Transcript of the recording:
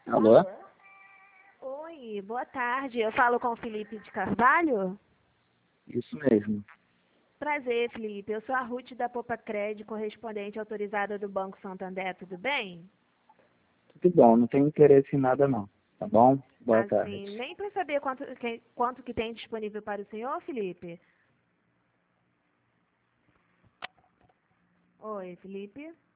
Alô? Oi, boa tarde. Eu falo com o Felipe de Carvalho? Isso mesmo. Prazer, Felipe. Eu sou a Ruth da Popacred, correspondente autorizada do Banco Santander. Tudo bem? Tudo bom, não tenho interesse em nada não, tá bom? Boa Assim, tarde. nem para saber quanto que tem disponível para o senhor, Felipe. Oi, Felipe.